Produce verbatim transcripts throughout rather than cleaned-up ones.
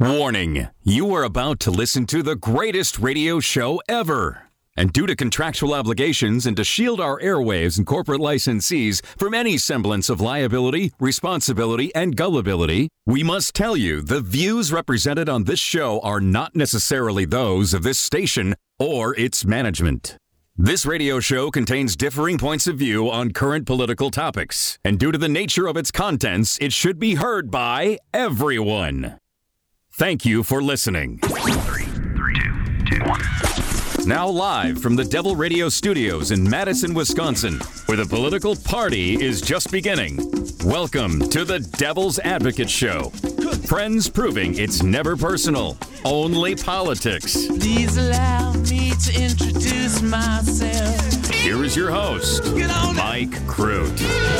Warning, you are about to listen to the greatest radio show ever. And due to contractual obligations and to shield our airwaves and corporate licensees from any semblance of liability, responsibility, and gullibility, we must tell you the views represented on this show are not necessarily those of this station or its management. This radio show contains differing points of view on current political topics, and due to the nature of its contents, it should be heard by everyone. Thank you for listening. Three, three, two, two, one. Now live from the Devil Radio Studios in Madison, Wisconsin, where the political party is just beginning. Welcome to the Devil's Advocate Show. Friends proving it's never personal, only politics. Please allow me to introduce myself. Here is your host, Mike Crute.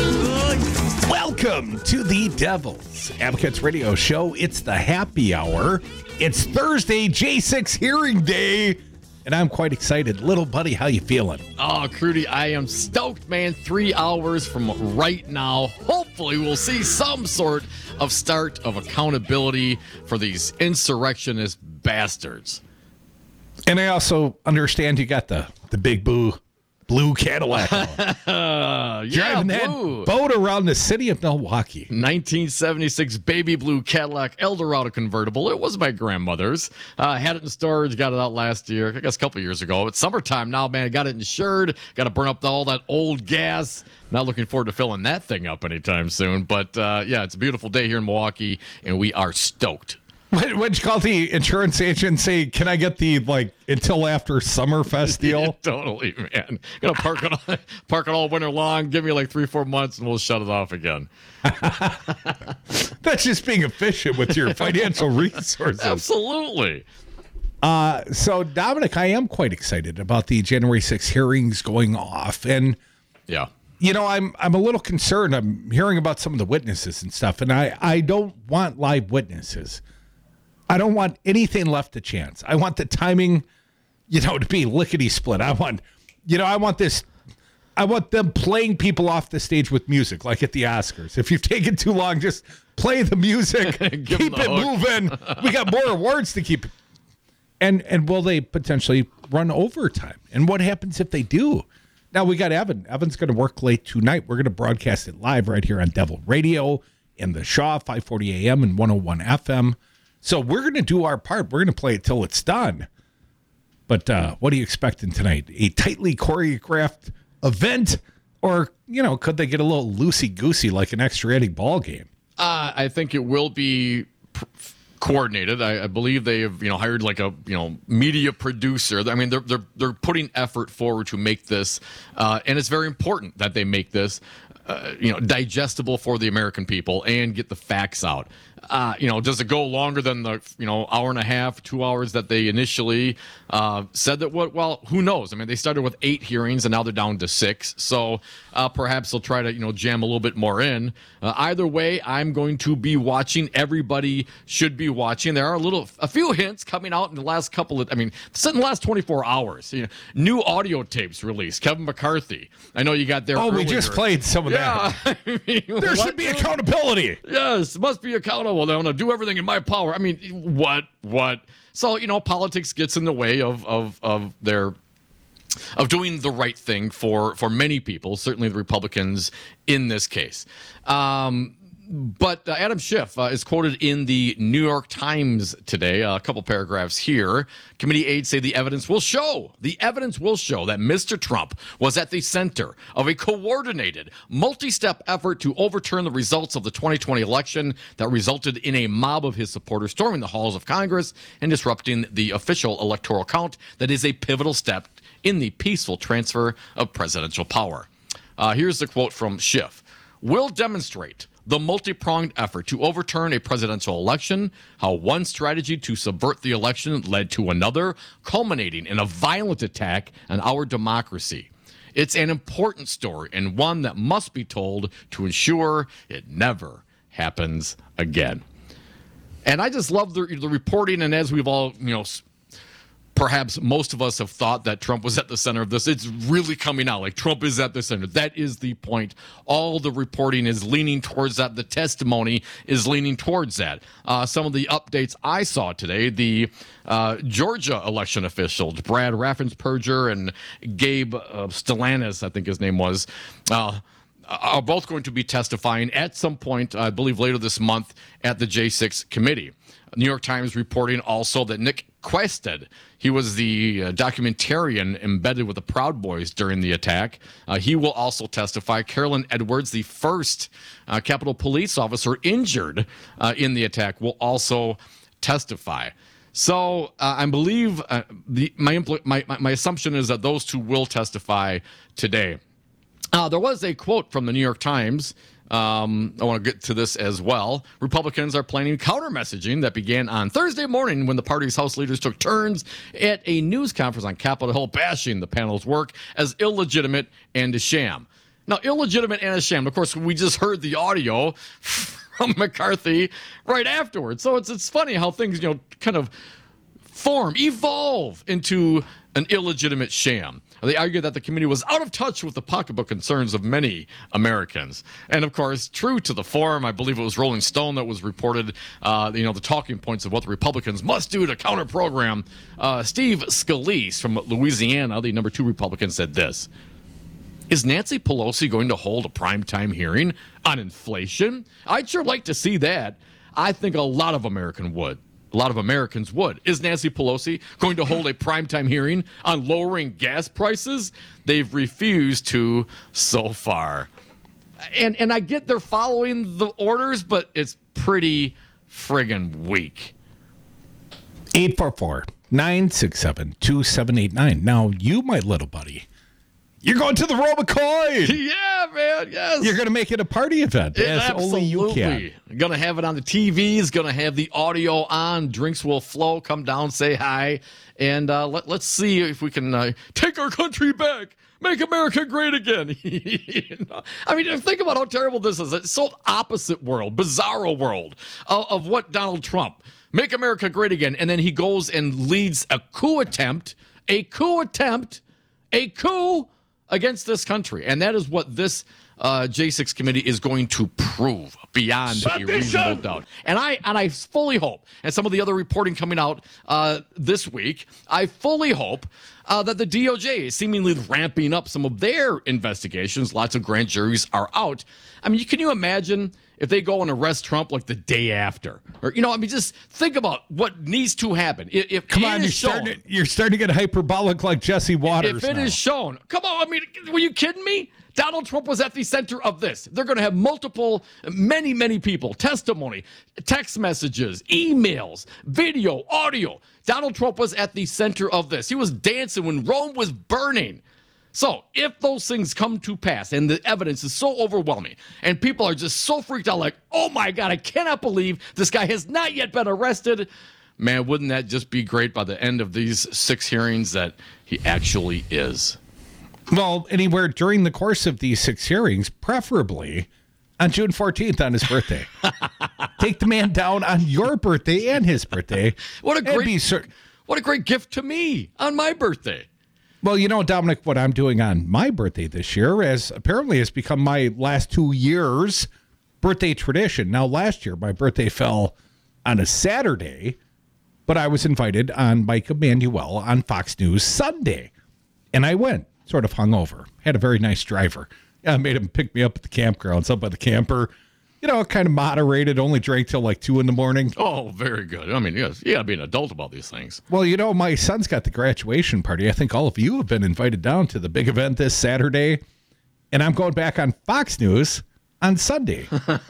Welcome to the Devil's Advocates Radio Show. It's the happy hour. It's Thursday, J six hearing day, and I'm quite excited. Little buddy, how you feeling? Oh, Crudy, I am stoked, man. Three hours from right now. Hopefully we'll see some sort of start of accountability for these insurrectionist bastards. And I also understand you got the, the big boo blue Cadillac on. uh, Driving yeah, that blue. boat around the city of Milwaukee. nineteen seventy-six baby blue Cadillac Eldorado convertible. It was my grandmother's. Uh, had it in storage, got it out last year, I guess a couple years ago. It's summertime now, man. Got it insured. Got to burn up all that old gas. Not looking forward to filling that thing up anytime soon. But uh, yeah, it's a beautiful day here in Milwaukee, and we are stoked. What, what'd you call the insurance agent? Say, can I get the, like, until after Summerfest deal? Yeah, totally, man. Gonna park it all, park it all winter long. Give me like three, four months, and we'll shut it off again. That's just being efficient with your financial resources. Absolutely. Uh, so, Dominic, I am quite excited about the January sixth hearings going off. And, Yeah. you know, I'm I'm a little concerned. I'm hearing about some of the witnesses and stuff, and I, I don't want live witnesses. I don't want anything left to chance. I want the timing, you know, to be lickety split. I want, you know, I want this, I want them playing people off the stage with music, like at the Oscars. If you've taken too long, just play the music, Give keep them the it hook. moving. We got more awards to keep. And and will they potentially run overtime? And what happens if they do? Now we got Evan. Evan's going to work late tonight. We're going to broadcast it live right here on Devil Radio in the Shaw, five forty a.m. and one oh one F M. So we're going to do our part. We're going to play it till it's done. But uh, what are you expecting tonight? A tightly choreographed event? Or, you know, could they get a little loosey-goosey like an extra inning ball game? Uh, I think it will be pr- coordinated. I, I believe they have, you know, hired like a, you know, media producer. I mean, they're they're they're putting effort forward to make this, uh, and it's very important that they make this, uh, you know, digestible for the American people and get the facts out. Uh, you know, does it go longer than the, you know, hour and a half, two hours that they initially uh, said that? What? Well, who knows? I mean, they started with eight hearings and now they're down to six. So uh, perhaps they'll try to, you know, jam a little bit more in. Uh, either way, I'm going to be watching. Everybody should be watching. There are a little, a few hints coming out in the last couple of, I mean, in the last twenty-four hours. You know, new audio tapes released. Kevin McCarthy. I know you got there. Oh, earlier. we just played some of Yeah, that. I mean, There what? should be accountability. Yes, must be accountable. They're going to do everything in my power. I mean, what, what? So, you know, politics gets in the way of, of, of their, of doing the right thing for, for many people, certainly the Republicans in this case. Um, But uh, Adam Schiff uh, is quoted in the New York Times today, uh, a couple paragraphs here. Committee aides say the evidence will show, the evidence will show that Mister Trump was at the center of a coordinated, multi-step effort to overturn the results of the twenty twenty election that resulted in a mob of his supporters storming the halls of Congress and disrupting the official electoral count that is a pivotal step in the peaceful transfer of presidential power. Uh, here's the quote from Schiff. Will demonstrate the multi-pronged effort to overturn a presidential election, how one strategy to subvert the election led to another, culminating in a violent attack on our democracy. It's an important story and one that must be told to ensure it never happens again. And I just love the, the reporting, and as we've all, you know, perhaps most of us have thought that Trump was at the center of this. It's really coming out like Trump is at the center. That is the point. All the reporting is leaning towards that. The testimony is leaning towards that. Uh, some of the updates I saw today, the uh, Georgia election officials, Brad Raffensperger and Gabe uh, Stellanis, I think his name was, uh, are both going to be testifying at some point, I believe later this month, at the J six committee. New York Times reporting also that Nick Quested, he was the uh, documentarian embedded with the Proud Boys during the attack. Uh, he will also testify. Carolyn Edwards, the first uh, Capitol Police officer injured uh, in the attack, will also testify. So uh, I believe uh, the my, impl- my my my assumption is that those two will testify today. Uh, there was a quote from the New York Times. Um, I want to get to this as well. Republicans are planning counter messaging that began on Thursday morning when the party's House leaders took turns at a news conference on Capitol Hill, bashing the panel's work as illegitimate and a sham. Now, illegitimate and a sham. Of course, we just heard the audio from McCarthy right afterwards. So it's it's funny how things, you know, kind of form, evolve into an illegitimate sham. They argue that the committee was out of touch with the pocketbook concerns of many Americans. And, of course, true to the form, I believe it was Rolling Stone that was reported, uh, you know, the talking points of what the Republicans must do to counter-program. Uh, Steve Scalise from Louisiana, the number two Republican, said this. Is Nancy Pelosi going to hold a primetime hearing on inflation? I'd sure like to see that. I think a lot of American would. A lot of Americans would. Is Nancy Pelosi going to hold a primetime hearing on lowering gas prices? They've refused to so far. And and I get they're following the orders, but it's pretty friggin' weak. eight four four, nine six seven, two seven eight nine. Now, you, my little buddy, you're going to the Robocoin. Yeah, man, yes. You're going to make it a party event, It, as absolutely. only you can. Going to have it on the T Vs, going to have the audio on, drinks will flow, come down, say hi, and uh, let, let's see if we can uh, take our country back, make America great again. You know? I mean, think about how terrible this is. It's so opposite world, bizarro world of, of what Donald Trump, make America great again, and then he goes and leads a coup attempt, a coup attempt, a coup against this country. And that is what this uh, J six committee is going to prove beyond a reasonable doubt. And I and I fully hope, and some of the other reporting coming out uh, this week, I fully hope uh, that the D O J is seemingly ramping up some of their investigations. Lots of grand juries are out. I mean, can you imagine if they go and arrest Trump like the day after? Or, you know, I mean, just think about what needs to happen. If, if Come it on, is you're shown, starting, to, you're starting to get hyperbolic like Jesse Waters. If it now. is shown, come on, I mean, were you kidding me? Donald Trump was at the center of this. They're going to have multiple, many, many people, testimony, text messages, emails, video, audio. Donald Trump was at the center of this. He was dancing when Rome was burning. So if those things come to pass and the evidence is so overwhelming and people are just so freaked out like, oh my God, I cannot believe this guy has not yet been arrested. Man, wouldn't that just be great by the end of these six hearings that he actually is? Well, anywhere during the course of these six hearings, preferably on June fourteenth on his birthday. Take the man down on your birthday and his birthday. What a and great, be cer- what a great gift to me on my birthday. Well, you know, Dominic, what I'm doing on my birthday this year as apparently has become my last two years' birthday tradition. Now, last year, my birthday fell on a Saturday, but I was invited on Mike Emanuel on Fox News Sunday. And I went, sort of hungover. Had a very nice driver. I made him pick me up at the campgrounds up by the camper. You know, kind of moderated, only drank till like two in the morning. Oh, very good. I mean, yes, you got to be an adult about these things. Well, you know, my son's got the graduation party. I think all of you have been invited down to the big event this Saturday. And I'm going back on Fox News on Sunday.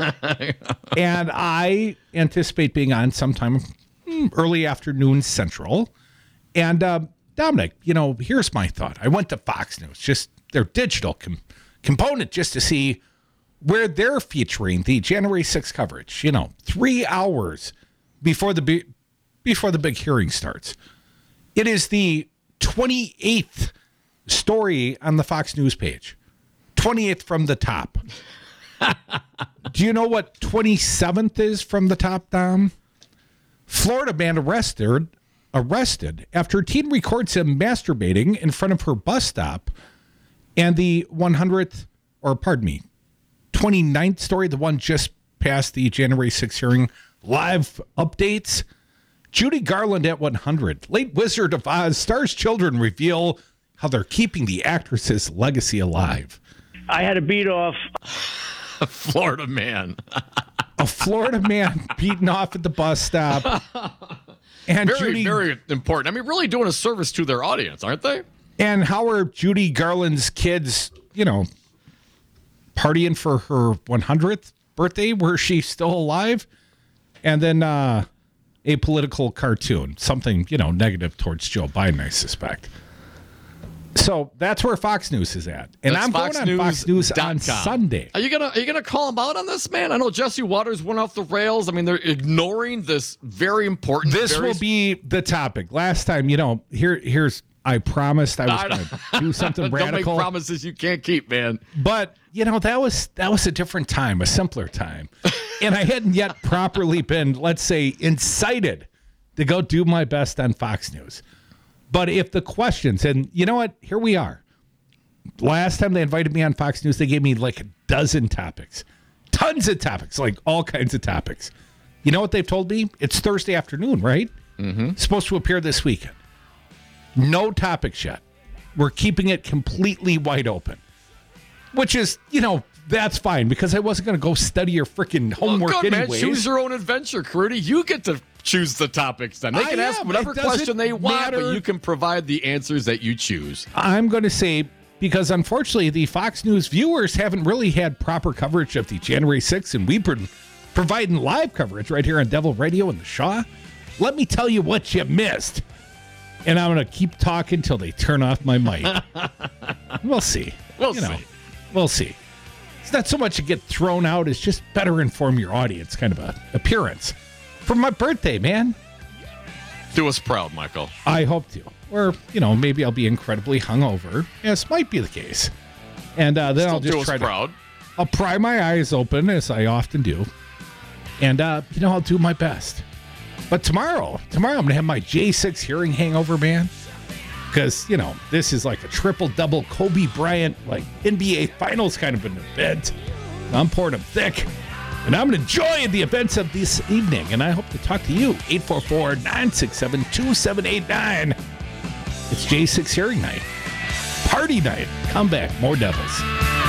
And I anticipate being on sometime early afternoon Central. And uh, Dominic, you know, here's my thought. I went to Fox News, just their digital com- component, just to see where they're featuring the January sixth coverage, you know, three hours before the be- before the big hearing starts. It is the twenty-eighth story on the Fox News page. twenty-eighth from the top. Do you know what twenty-seventh is from the top, Dom? Florida man arrested arrested after a teen records him masturbating in front of her bus stop. And the one hundredth, or pardon me, twenty-ninth story, the one just past the January sixth hearing, live updates. Judy Garland at one hundred. Late Wizard of Oz stars children reveal how they're keeping the actress's legacy alive. I had to beat off A Florida man. A Florida man beaten off at the bus stop. And Very, Judy, very important. I mean, really doing a service to their audience, aren't they? And how are Judy Garland's kids, you know, partying for her one hundredth birthday? Where she's still alive? And then uh, a political cartoon, something, you know, negative towards Joe Biden, I suspect. So that's where Fox News is at. And That's I'm going on Fox News on Sunday. Are you gonna are you gonna call them out on this, man? I know Jesse Waters went off the rails. I mean, they're ignoring this very important. This very will be the topic. Last time, you know, here here's I promised I was going to do something Don't radical. make promises you can't keep, man. But, you know, that was that was a different time, a simpler time. And I hadn't yet properly been, let's say, incited to go do my best on Fox News. But if the questions, and you know what? Here we are. Last time they invited me on Fox News, they gave me like a dozen topics. Tons of topics, like all kinds of topics. You know what they've told me? It's Thursday afternoon, right? Mm-hmm. It's supposed to appear this weekend. No topics yet. We're keeping it completely wide open. Which is, you know, that's fine because I wasn't going to go study your freaking homework well, good, anyways. Man. Choose your own adventure, Crudy. You get to choose the topics then. They I can ask am. whatever It doesn't question they want, matter. but you can provide the answers that you choose. I'm going to say, because unfortunately the Fox News viewers haven't really had proper coverage of the January sixth, and we've been providing live coverage right here on Devil Radio and the Shaw. Let me tell you what you missed. And I'm going to keep talking till they turn off my mic. We'll see. We'll you know, see. We'll see. It's not so much to get thrown out, it's just better inform your audience kind of a appearance. For my birthday, man. Do us proud, Michael. I hope to. Or, you know, maybe I'll be incredibly hungover. Yes, might be the case. And uh, then Still I'll just do try us to... proud. I'll pry my eyes open, as I often do. And, uh, you know, I'll do my best. But tomorrow, tomorrow I'm going to have my J six hearing hangover, man. Because, you know, this is like a triple-double Kobe Bryant, like N B A Finals kind of an event. I'm pouring them thick. And I'm going to enjoy the events of this evening. And I hope to talk to you. eight four four, nine six seven, two seven eight nine. It's J six hearing night. Party night. Come back. More Devils.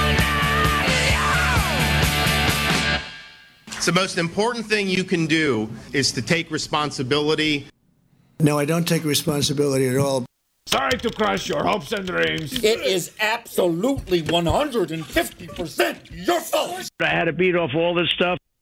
So the most important thing you can do is to take responsibility. No, I don't take responsibility at all. Sorry to crush your hopes and dreams. It is absolutely one hundred fifty percent your fault. I had to beat off all this stuff.